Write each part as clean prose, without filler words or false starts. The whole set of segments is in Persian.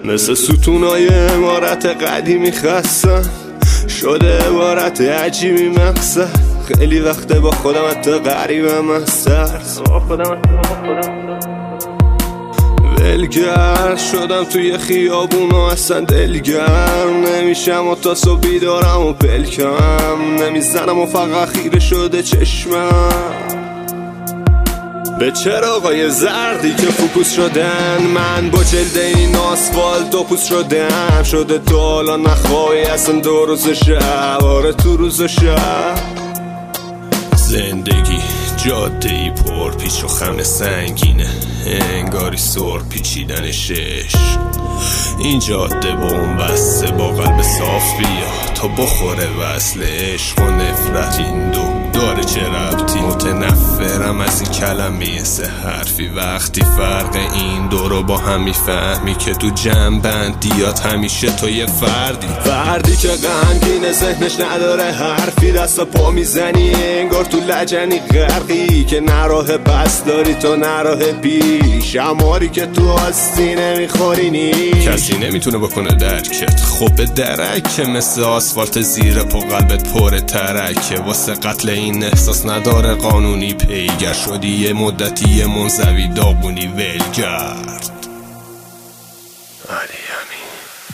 مثل ستونای عمارت قدیمی خستم، شده عبارت عجیبی مقصد. خیلی وقته با خودم حتی غریبم از ترس، ولگرد شدم توی خیابون و اصلا دلگرم نمیشم و تا صبح بیدارم و پلکم نمیزنم و فقط خیره شده چشمم به چراغای زردی که فوکوس شدن. من با جلد این آسفالت و پوست شدم، شده تو حالا نخواهی اصلا دو روز شب، آره تو روز شب. زندگی جاده ای پر پیچ و خم سنگینه، انگاری سر پیچیدن شش. این جاده با اون بسته با قلب صاف بیا تا بخوره وصل عشق و نفرت. این دو داره چه ربطی؟ متنفرم از این کلمه سه حرفی. وقتی فرق این دو رو با هم میفهمی که تو جمع بندیات همیشه تو یه فردی که غمگینه ذهنش نداره حرفی، دست پا میزنی انگار تو لجنی غرقی که نراه پس داری تو نراه پیش، اماری که تو هستی نمیخوری نیش. کسی نمیتونه بکنه درکت، خب به درک مثل آسفالت زیر پا قلبت پر ترکه. واسه قتل این احساس نداره قانونی، پیگر شدی یه مدتی منزوی داغونی ولگرد. علی امین.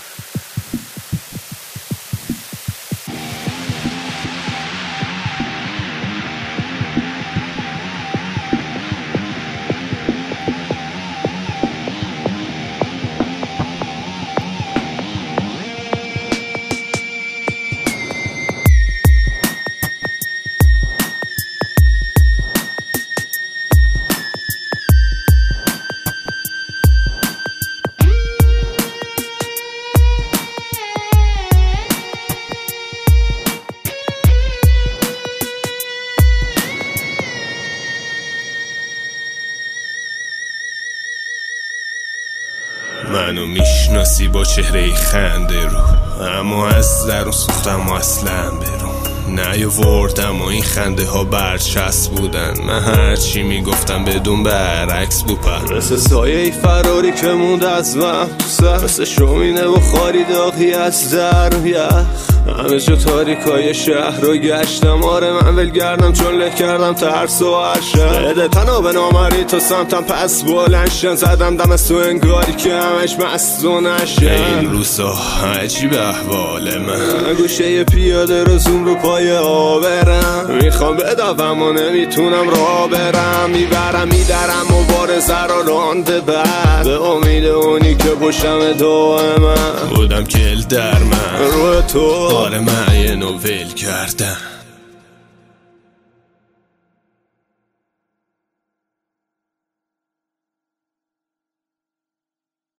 منو میشناسی با چهره خنده رو، اما از درون سوختم و اصلا برون نیاوردم و این خنده ها برچسب بودن. من هرچی میگفتم بدون برعکس بوپن، مثل سایه ای فراری که موند از من تو سر، مثل شومینه و خاری داغی از در و یخ. همه جا تاریکای شهر رو گشتم، آره من ولگردم چون له کردم ترس و عرشم. بده تنها به نامری تو سمتم پس بلنشن، زدم دم از تو انگاری که همش مست و نشن. این روزا عجیب احوال من، گوشه پیاده رو زوم رو پای آبرم، میخوام بدوم و نمیتونم راه برم، میبرم میدرم و بارزه رو رانده بعد به امید اونی که پشتم دائما بودم کل در من رو تو. آره من یه نوول کردم.